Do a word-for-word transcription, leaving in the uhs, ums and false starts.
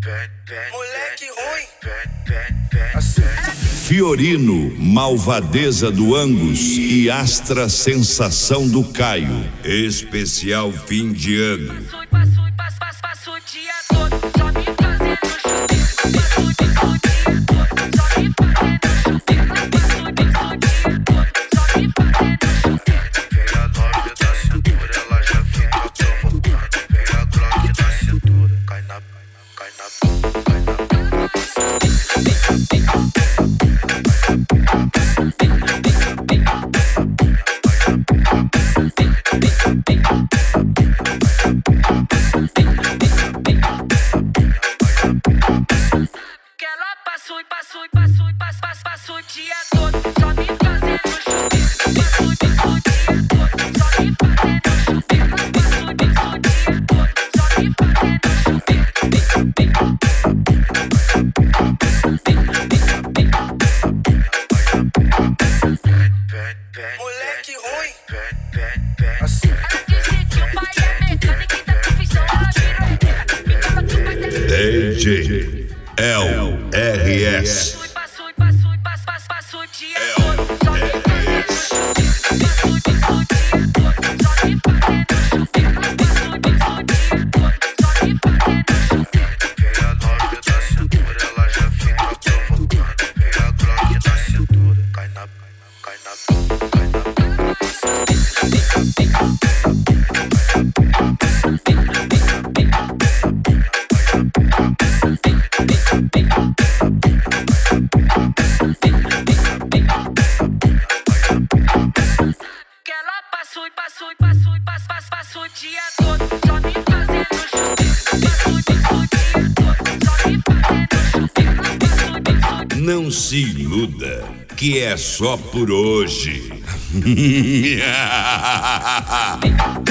Moleque ruim. Fiorino, malvadeza do Angus e Astra, sensação do Caio. Especial fim de ano. Passo, passo, passo, passo, passo o dia todo só me fazendo chover. Passo disso o dia todo só me fazendo chover. Passo disso o dia todo só me fazendo chover. Pega a nove da cintura, ela já fica provocando. Pega a Glock da cintura, cai na, cai na, cai na. Que ela passou e passou e passou e passo, passo, passo o dia todo só me fazendo chover. Passo disso o dia todo só me fazendo chover. Passo disso o dia todo só me fazendo chover. Moleque ruim. Ela disse que o pai é mecânico e da profissão ela virou eterna. Me fala que o pai tá D J L R S. passo e passo e passo, passo, passo o dia todo só me fazendo chover. Passo disso o dia todo só me fazendo chover. Passo disso o dia todo só me fazendo chover. Pega a nove da cintura, ela já fica provocando. Pega a Glock da cintura, cai na, cai na, cai na. Que ela passou e passou e passou e passo, passo, passo o dia todo só me fazendo chover. Passo disso o dia todo só me fazendo chover. Passo disso o dia. Não se iluda, que é só por hoje.